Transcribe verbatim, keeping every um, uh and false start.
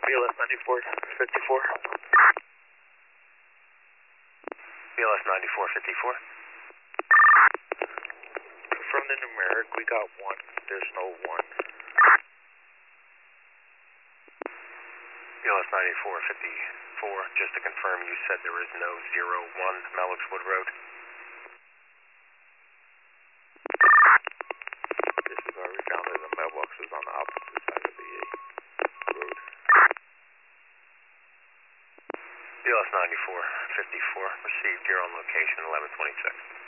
B L S ninety-four fifty-four. B L S ninety-four fifty-four. From the numeric, we got one. There's no one. B L S ninety-four fifty-four, just to confirm, you said there is no zero one Malixwood Road. Disregard, we found that the mailbox was on the opposite side of the road. B L S ninety-four fifty-four, received, you're on location eleven twenty-six.